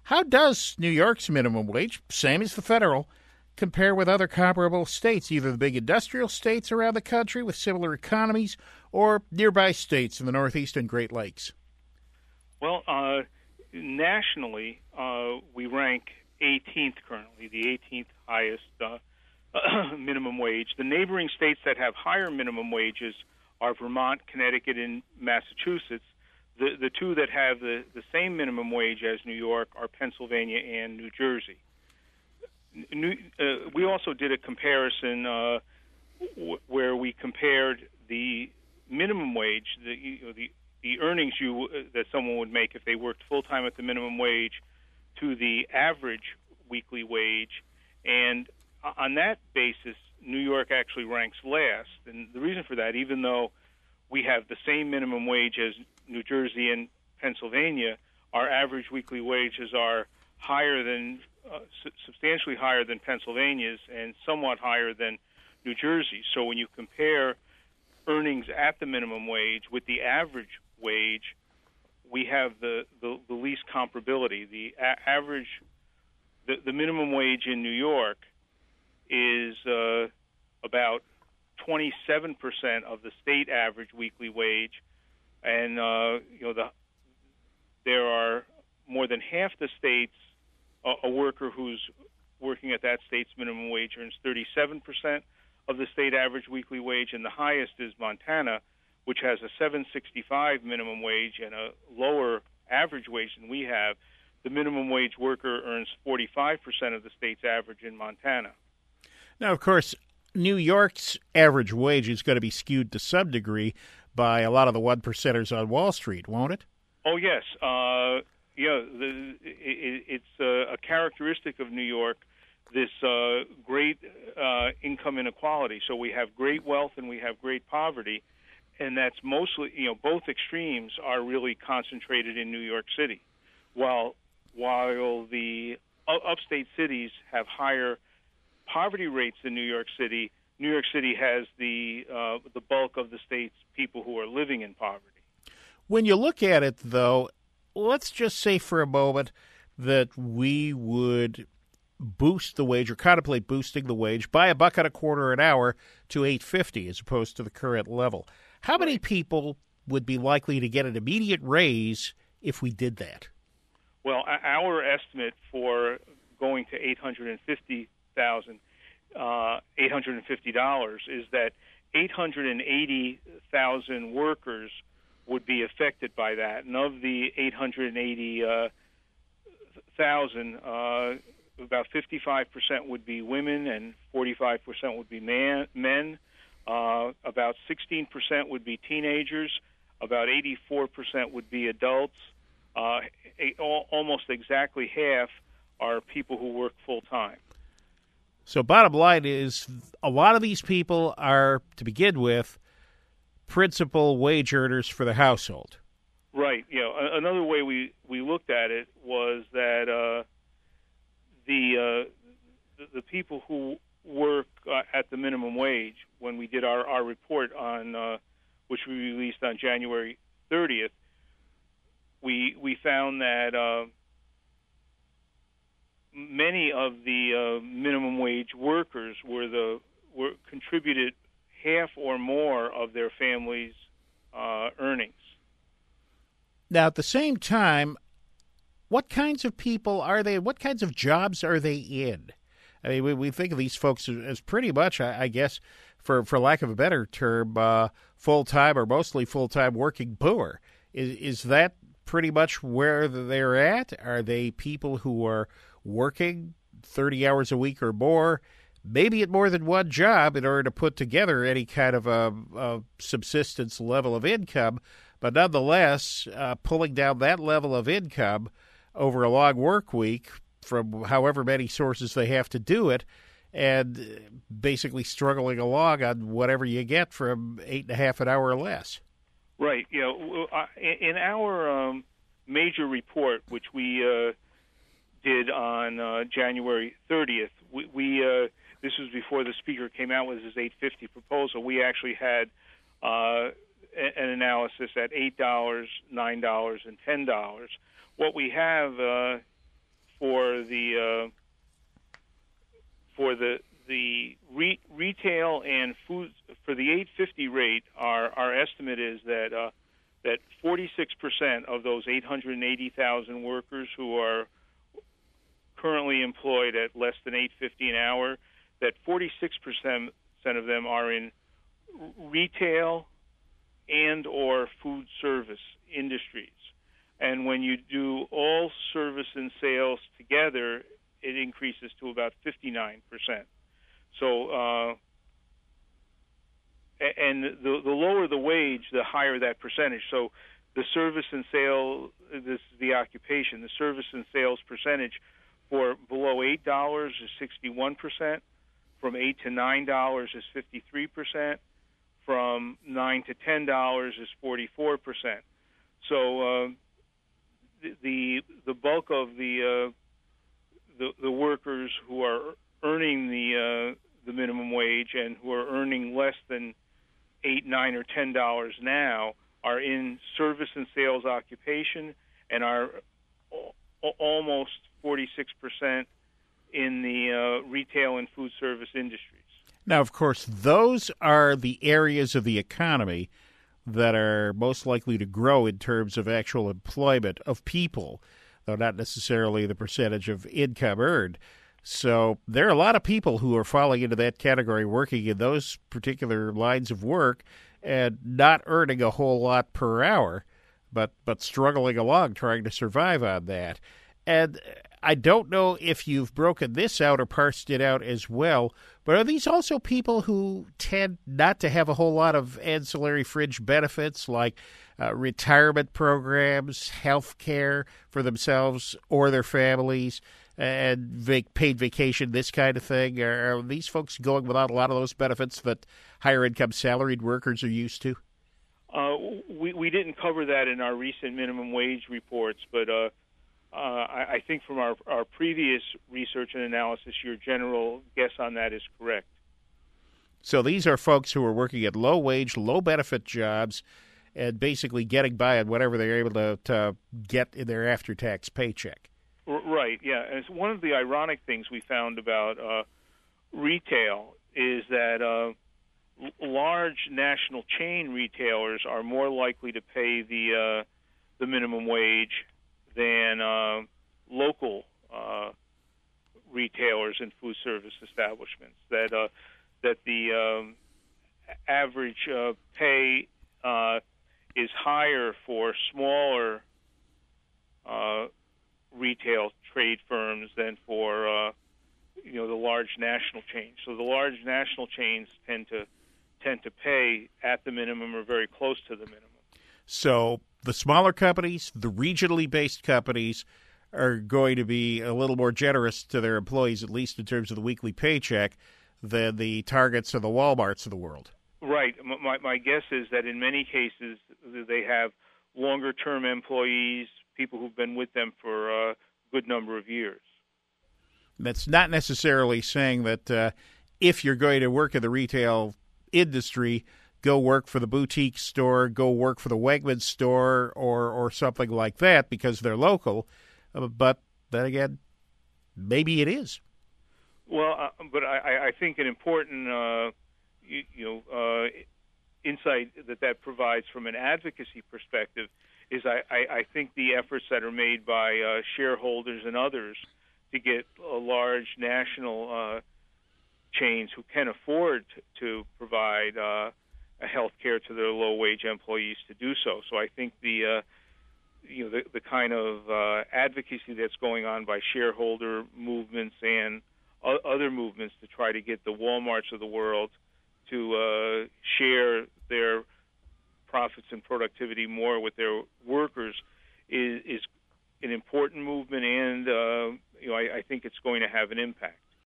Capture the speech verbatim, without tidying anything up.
How does New York's minimum wage, same as the federal, compare with other comparable states, either the big industrial states around the country with similar economies or nearby states in the Northeast and Great Lakes? Well, uh, nationally, uh, we rank eighteenth currently, the eighteenth highest uh, minimum wage. The neighboring states that have higher minimum wages are Vermont, Connecticut, and Massachusetts. The the two that have the, the same minimum wage as New York are Pennsylvania and New Jersey. New, uh, we also did a comparison uh, w- where we compared the minimum wage, the you know, the, the earnings you uh, that someone would make if they worked full time at the minimum wage, to the average weekly wage, and on that basis, New York actually ranks last. And the reason for that, even though we have the same minimum wage as New Jersey and Pennsylvania, our average weekly wages are higher than, uh, su- substantially higher than Pennsylvania's and somewhat higher than New Jersey. So when you compare earnings at the minimum wage with the average wage, we have the, the, the least comparability. The a- average, the, the minimum wage in New York is uh, about twenty-seven percent of the state average weekly wage, and uh, you know the there are more than half the states. A, a worker who's working at that state's minimum wage earns thirty-seven percent of the state average weekly wage, and the highest is Montana, which has a seven sixty-five minimum wage and a lower average wage than we have. The minimum wage worker earns forty-five percent of the state's average in Montana. Now, of course, New York's average wage is going to be skewed to some degree by a lot of the one percenters on Wall Street, won't it? Oh, yes. Uh, yeah, the, it, it's a, a characteristic of New York, this uh, great uh, income inequality. So we have great wealth and we have great poverty, and that's mostly, you know, both extremes are really concentrated in New York City. While, while the upstate cities have higher poverty rates in New York City, New York City has the uh, the bulk of the state's people who are living in poverty. When you look at it, though, let's just say for a moment that we would boost the wage or contemplate boosting the wage by a buck and a quarter an hour to eight fifty as opposed to the current level. How many people would be likely to get an immediate raise if we did that? Well, our estimate for going to eight hundred fifty thousand, uh, eight hundred fifty dollars is that eight hundred eighty thousand workers would be affected by that, and of the eight hundred eighty thousand, uh, about fifty-five percent would be women and forty-five percent would be man, men. Uh, about sixteen percent would be teenagers. About eighty-four percent would be adults. Uh, a, almost exactly half are people who work full-time. So bottom line is a lot of these people are, to begin with, principal wage earners for the household. Right. You know, another way we, we looked at it was that uh, the, uh, the the people who work uh, at the minimum wage, when we did our, our report on uh, which we released on January thirtieth, we we found that uh, many of the uh, minimum wage workers were the were contributed half or more of their family's uh, earnings. Now, at the same time, what kinds of people are they? What kinds of jobs are they in? I mean, we, we think of these folks as pretty much, I, I guess, for, for lack of a better term, uh, full-time or mostly full-time working poor. Is, is that pretty much where they're at? Are they people who are working thirty hours a week or more, maybe at more than one job in order to put together any kind of a, a subsistence level of income, but nonetheless uh, pulling down that level of income over a long work week from however many sources they have to do it, and basically struggling along on whatever you get from eight and a half an hour or less. Right. You know, in our um, major report, which we uh, did on uh, January thirtieth, we, we uh, this was before the speaker came out with his eight fifty proposal. We actually had uh, an analysis at eight dollars, nine dollars, and ten dollars. What we have uh, retail and food for the eight fifty rate, our our estimate is that uh, that forty-six percent of those eight hundred eighty thousand workers who are currently employed at less than eight fifty an hour, that forty-six percent of them are in retail and or food service industries. And when you do all service and sales together, it increases to about fifty-nine percent. So, uh, and the, the lower the wage, the higher that percentage. So the service and sale, this is the occupation, the service and sales percentage for below eight dollars is sixty-one percent, from eight to nine dollars is fifty-three percent, from nine to ten dollars is forty-four percent. So uh, the, the the bulk of the uh, the the workers who are earning the uh, the minimum wage and who are earning less than eight, nine, or ten dollars now are in service and sales occupation, and are a- almost forty-six percent in the uh, retail and food service industries. Now, of course, those are the areas of the economy that are most likely to grow in terms of actual employment of people, though not necessarily the percentage of income earned. So there are a lot of people who are falling into that category, working in those particular lines of work and not earning a whole lot per hour, but, but struggling along, trying to survive on that. And I don't know if you've broken this out or parsed it out as well, but are these also people who tend not to have a whole lot of ancillary fringe benefits like uh, retirement programs, health care for themselves or their families, and vac- paid vacation, this kind of thing? Are, are these folks going without a lot of those benefits that higher-income salaried workers are used to? Uh, we, we didn't cover that in our recent minimum wage reports, but uh, uh, I, I think from our, our previous research and analysis, your general guess on that is correct. So these are folks who are working at low-wage, low-benefit jobs and basically getting by on whatever they're able to, to get in their after-tax paycheck. Right, yeah. And it's one of the ironic things we found about uh, retail is that uh, l- large national chain retailers are more likely to pay the uh, the minimum wage than uh, local uh, retailers and food service establishments. That uh, that the um, average uh, pay uh, is higher for smaller Uh, retail trade firms than for uh, you know the large national chains. So the large national chains tend to tend to pay at the minimum or very close to the minimum. So the smaller companies, the regionally based companies, are going to be a little more generous to their employees, at least in terms of the weekly paycheck, than the Targets or the Walmarts of the world. Right. My, my guess is that in many cases they have longer-term employees, people who've been with them for a good number of years. That's not necessarily saying that uh, if you're going to work in the retail industry, go work for the boutique store, go work for the Wegmans store, or or something like that because they're local. Uh, but then again, maybe it is. Well, uh, but I, I think an important uh, you, you know uh, insight that that provides from an advocacy perspective is I, I, I think the efforts that are made by uh, shareholders and others to get a large national uh, chains who can afford to provide uh, health care to their low-wage employees to do so. So I think the uh, you know the, the kind of uh, advocacy that's going on by shareholder movements and o- other movements to try to get the Walmarts of the world to uh, share their profits and productivity more with their workers is, is an important movement, and uh, you know I, I think it's going to have an impact.